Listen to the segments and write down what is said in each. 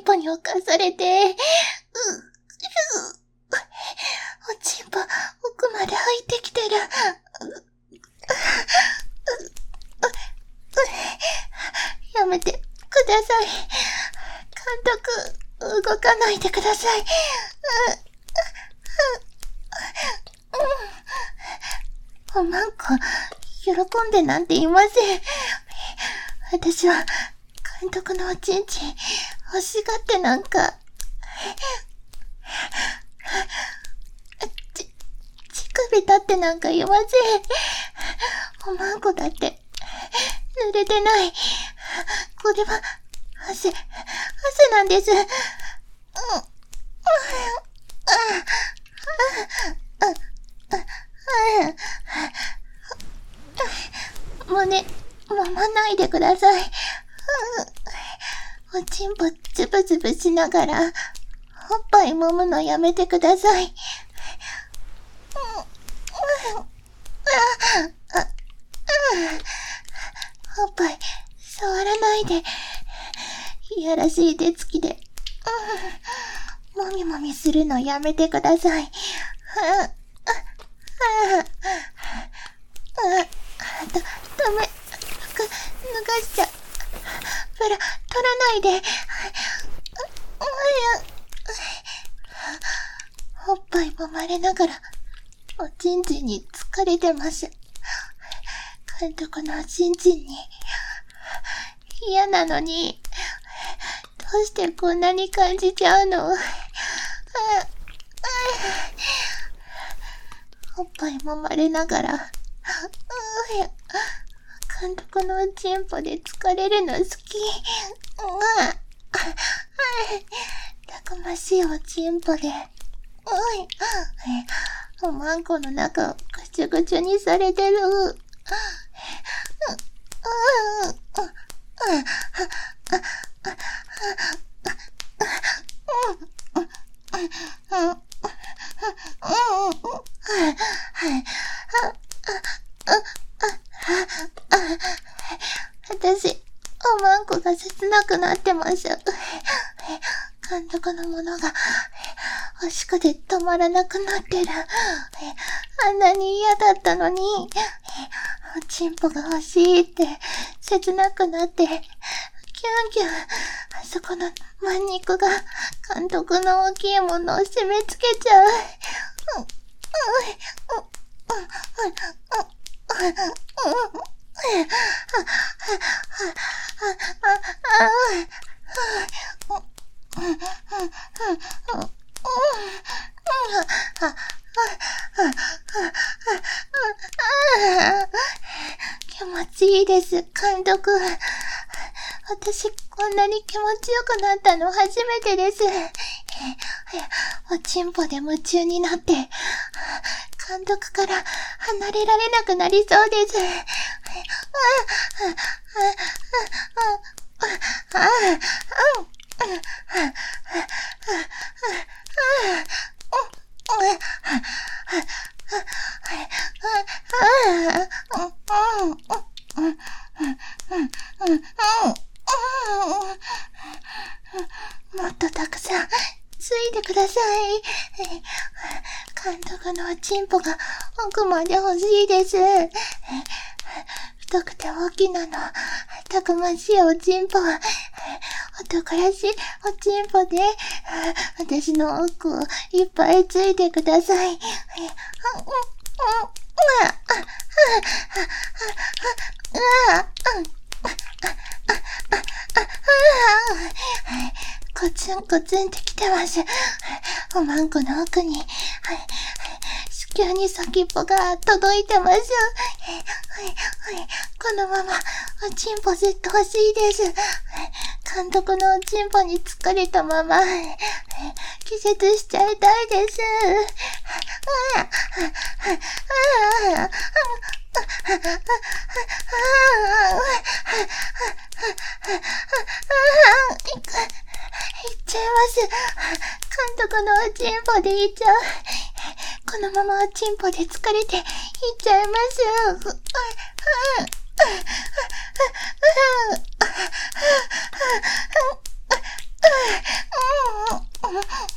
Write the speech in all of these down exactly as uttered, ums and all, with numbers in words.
ポに侵されて、う、う、おちんぽ奥まで入ってきてる。やめてください。監督、動かないでください。おまんこ、喜んでなんていません。私は、監督のおちんちん、欲しがってなんか、ち、乳首立ってなんかいません。おまんこだって、濡れてない。これは、汗、汗なんです。うん。胸、揉まないでください。おちんぽつぶつぶしながら、おっぱい揉むのやめてください。おっぱい、触らないで。いやらしい手つきで、もみもみするのやめてください。だ、ダメ。服、脱がしちゃ。ブラ、取らないで。おっぱい揉まれながら、おちんちんに疲れてます。監督のおちんちんに、嫌なのに、どうしてこんなに感じちゃうの？おっぱい揉まれながら、監督のおちんぽで疲れるの好き。たくましいおちんぽで、おまんこの中をぐちゅぐちゅにされてる。私、おまんこが切なくなってます。監督のものが欲しくて止まらなくなってる。あんなに嫌だったのに、おちんぽが欲しいって切なくなって、キュンキュン、あそこの真肉が監督の大きいものを締め付けちゃう。気持ちいいです、監督。私、こんなに気持ちよくなったの初めてです。おちんぽで夢中になって、監督から離れられなくなりそうです。もっとたくさんついてください。監督のおちんぽが奥まで欲しいです。太くて大きなの、たくましいおちんぽ、男らしいおちんぽで、私の奥をいっぱいついてください。コツンコツンってきてます。おまんこの奥に、子宮に先っぽが届いてます。このままおちんぽずっと欲しいです。監督のおちんぽに疲れたまま、気絶しちゃいたいです。いっちゃいます。監督のおちんぽでいっちゃう。このままおちんぽで疲れていっちゃいます。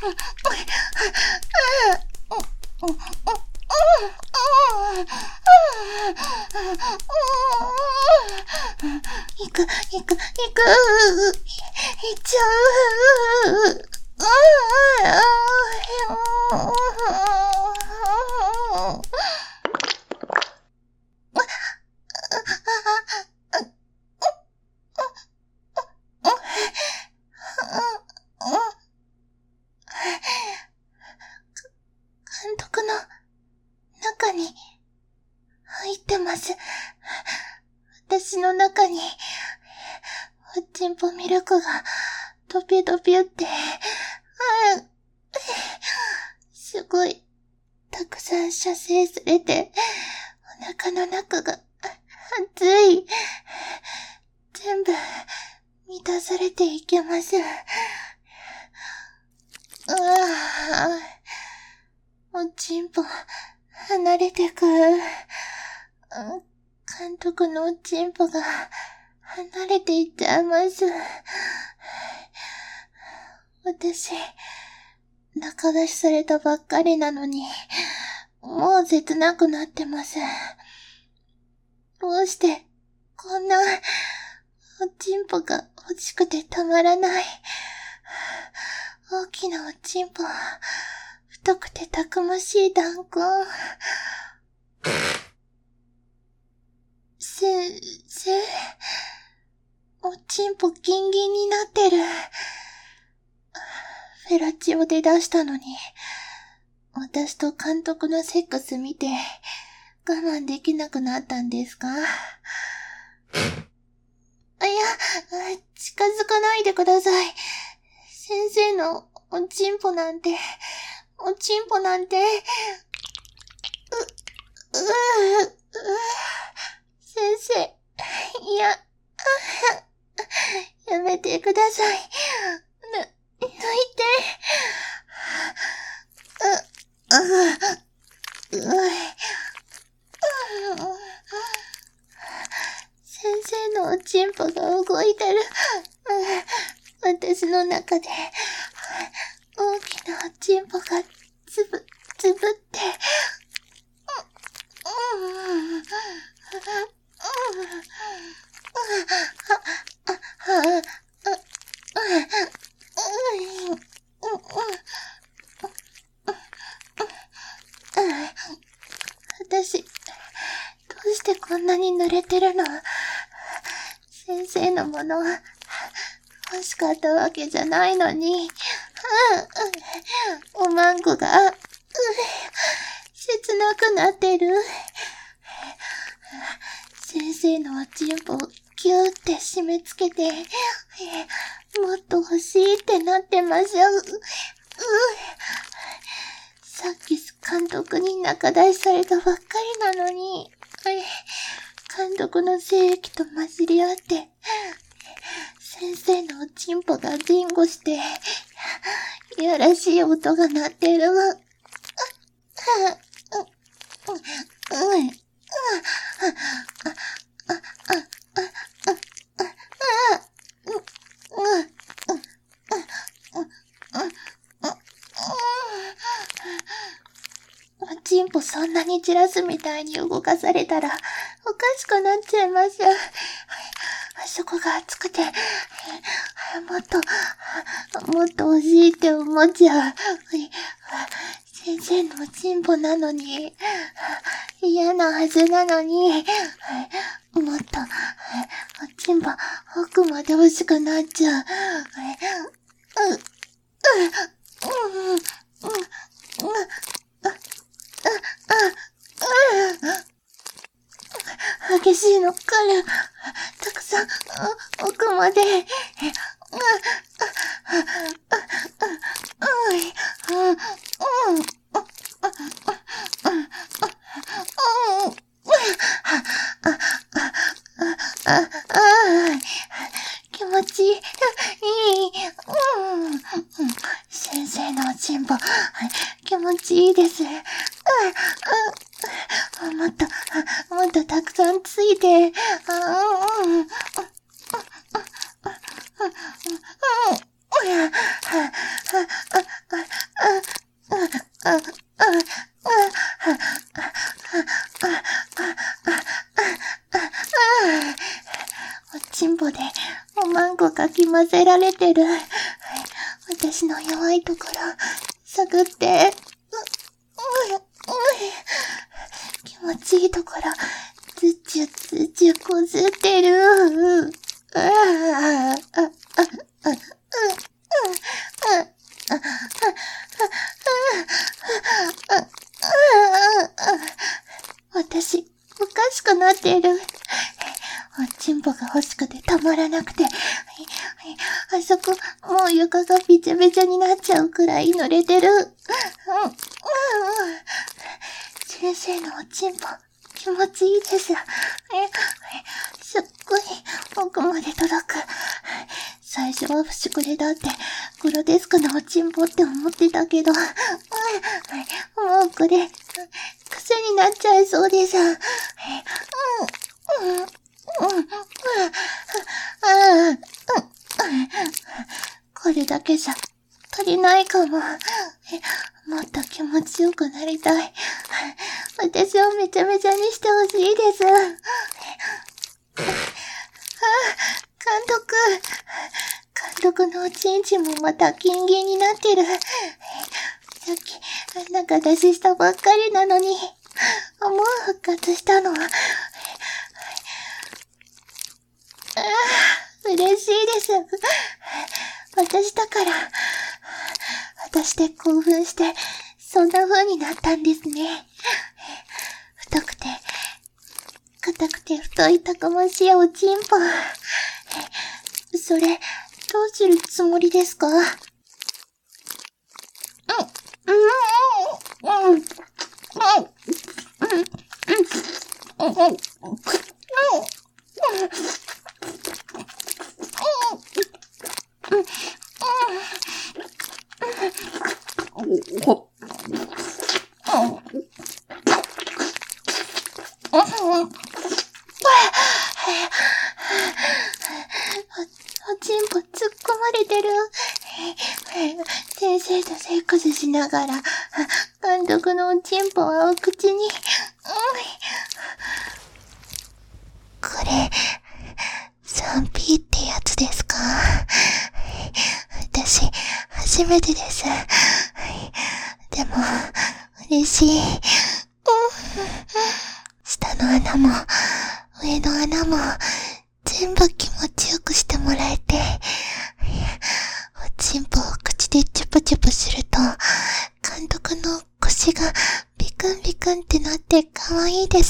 いく、いく、いく、いっちゃう。監督の中に入ってます。私の中におちんぽミルクがドピュドピュって、うん、すごいたくさん射精されて、お腹の中が熱い。全部満たされていきます。うわぁ、おちんぽ離れてく。監督のおちんぽが離れていっちゃいます。私、仲出しされたばっかりなのに、もう切なくなってます。どうして、こんな、おちんぽが欲しくてたまらない。大きなおちんぽ、太くてたくましい弾痕。先生、おちんぽギンギンになってる。フェラチオで出したのに、私と監督のセックス見て、我慢できなくなったんですか？いや、近づかないでください。先生のおちんぽなんて、おちんぽなんて、う、う、う、う、先生、いや、やめてください。ぬ、抜いて。う、う、う、先生のおちんぽが動いてる。私の中で、大きなおちんぽがつぶ、つぶって、私、どうしてこんなに濡れてるの？先生のものは欲しかったわけじゃないのに、おまんこが、切なくなってる。先生のおちんぽをキューって締め付けて、もっと欲しいってなってましょう。さっき監督に仲出しされたばっかりなのに、監督の精液と混じり合って、先生のおちんぽがビンゴして、いやらしい音が鳴ってる。おちんぽそんなに散らすみたいに動かされたら、おかしくなっちゃいます。あそこが熱くて、もっと、もっと欲しいって思っちゃう。先生のおちんぽなのに、嫌なはずなのに、もっと、おちんぽ奥まで欲しくなっちゃう。う、う、う、う、う、激しいのかる。たくさん、奥まで。気持ちいい。先生のおちんぽ、気持ちいいです。もっと、もっとたくさんついて。 こかき混ぜられてる。私の弱いところ、探って、う、う、う、気持ちいいところ、ずちゅずちゅこずってる。うああ、あ、あ、あ、あ、あ、私、おかしくなってる。おちんぽが欲しくてたまらなくて、あそこ、もう床がびちゃびちゃになっちゃうくらい濡れてる。うん、うん、先生のおちんぽ、気持ちいいです。すっごい奥まで届く。最初は不思議だって、グロテスクなおちんぽって思ってたけど、もうこれ、癖になっちゃいそうです。うん、うん、うん、うん、これだけじゃ足りないかも。もっと気持ちよくなりたい。私をめちゃめちゃにしてほしいです。監督。監督のおちんちんもまた金銀になってる。さっき、なんか出ししたばっかりなのに、もう復活したの。嬉しいです。私だから、私で興奮して、そんな風になったんですね。太くて、硬くて太いたくましいおちんぽ。それ、どうするつもりですか？うん、うん、うん、うん、うん、うん、うん、うん、おちんぽ突っ込まれてる。先生とセックスしながら、監督のおちんぽはお口に。これ、スリーピー ってやつですか？私、初めてです。でも、嬉しい。下の穴も、上の穴も、全部気持ちよくしてもらえて、おちんぽを口でチュプチュプすると、監督の腰がビクンビクンってなって可愛いです。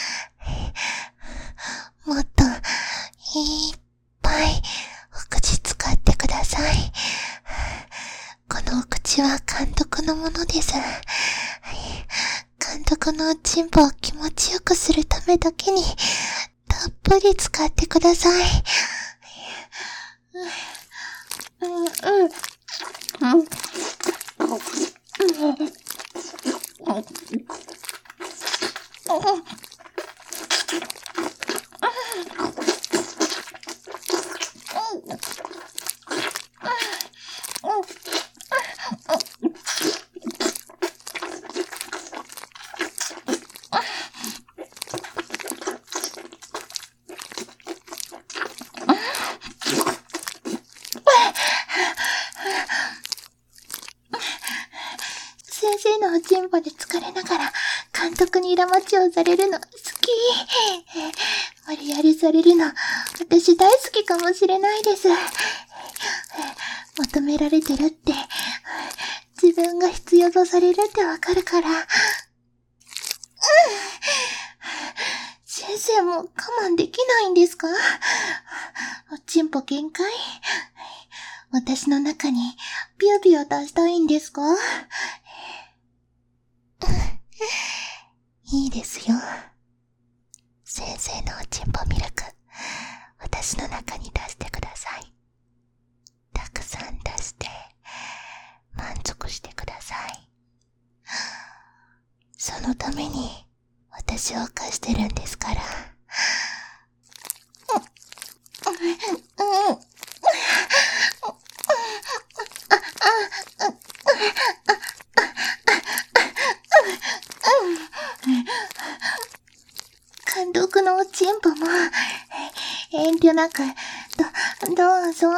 もっと、いっぱい、お口使ってください。このお口は監督のものです。監督のおちんぽを気持ちよくするためだけに、たっぷり使ってください。うん、うん、うん、うん、先生のおちんぽで疲れながら監督にイラマチをされるの好き。無理やりされるの私大好きかもしれないです。求められてるって自分が必要とされるってわかるから。先生も我慢できないんですか？おちんぽ限界？私の中にビュービュー出したいんですか？いいですよ。先生のおちんぽミルク、私の中に出してください。たくさん出して、満足してください。そのために、私を貸してるんですから。監督のおちんぽも、 遠慮なく、ど、どうぞ。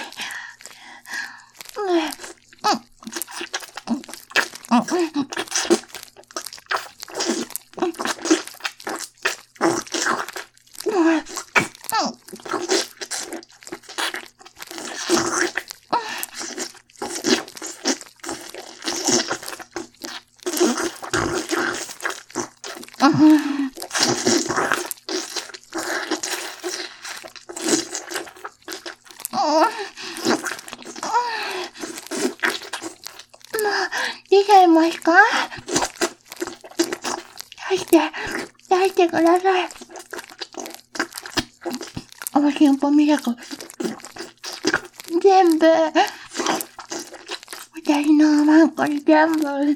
出ちゃいますか？出して、出してください。おしんぽみたく、全部、私のマンコに全部、うん。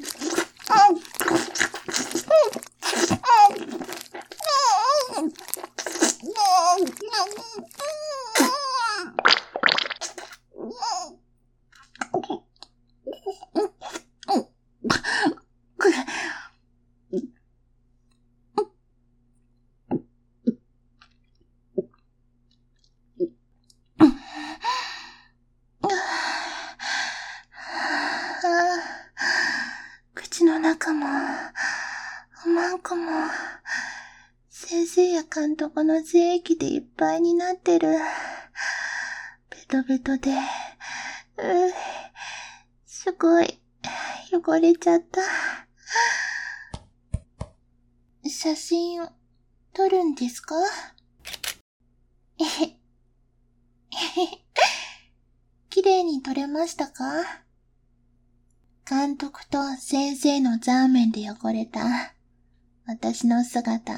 口の中も、おまんこも、先生や監督の精液でいっぱいになってる。ベトベトで、うぅ、すごい、汚れちゃった。写真、撮るんですか？えへ、えへ、綺麗に撮れましたか？監督と先生のザーメンで汚れた私の姿。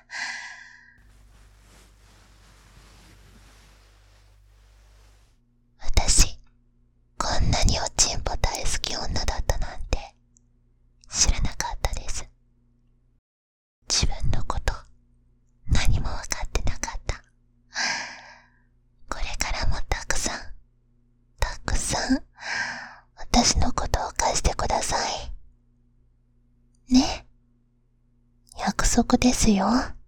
私、こんなにおちんぽ大好き女だったなんて知らなかったです。自分のこと何もわかってなかった。これからもたくさん、たくさん私のことを貸してください。ね。約束ですよ。